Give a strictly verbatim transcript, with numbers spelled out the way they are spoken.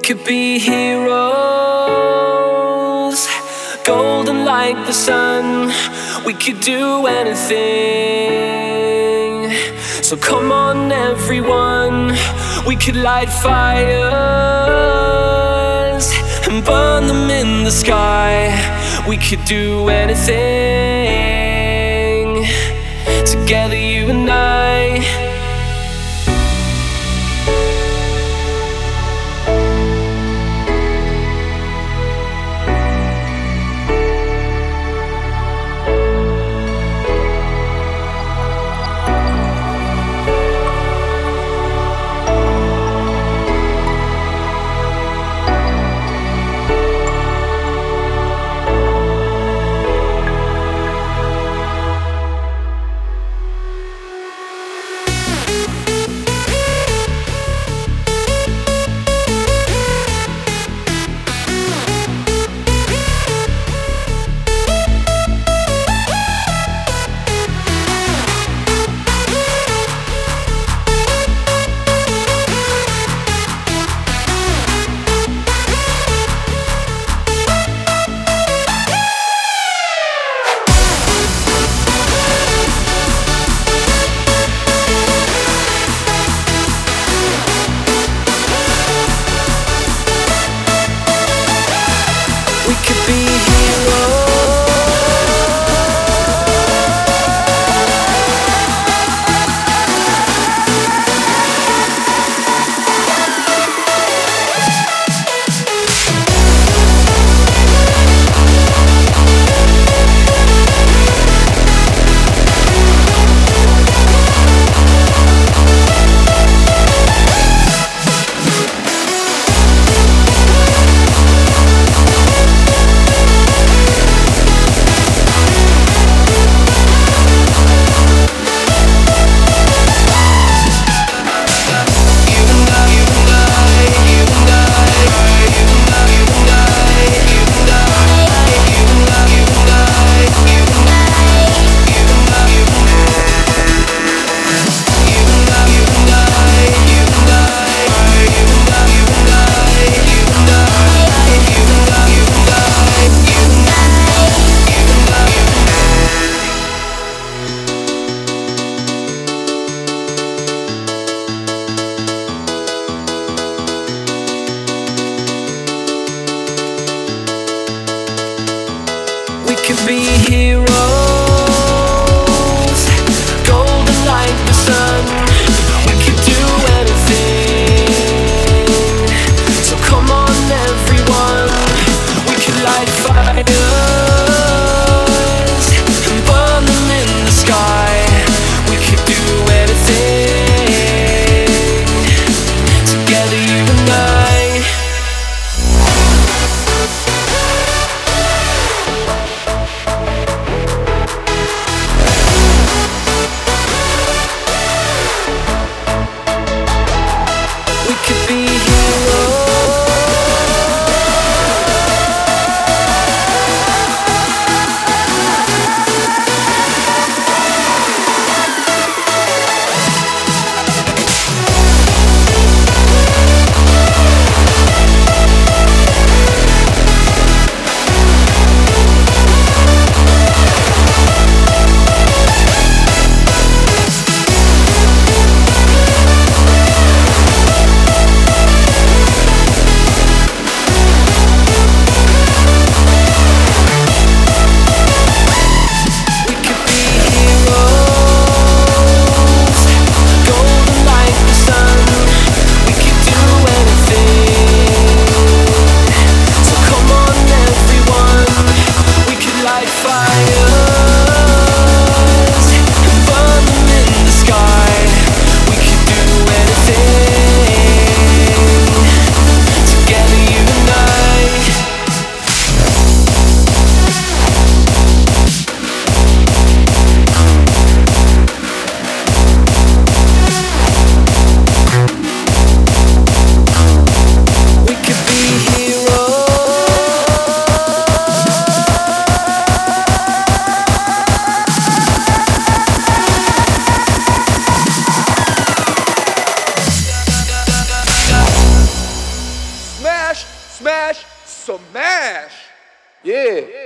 could be heroes, golden like the sun. We could do anything. So come on everyone, we could light fires and burn them in the sky. We could do anything, together you and I. We could be heroes. We could be heroes, golden like the sun. We could do anything. So come on everyone, we could light fires and burn them in the sky. We could do anything, together you and I. Yeah.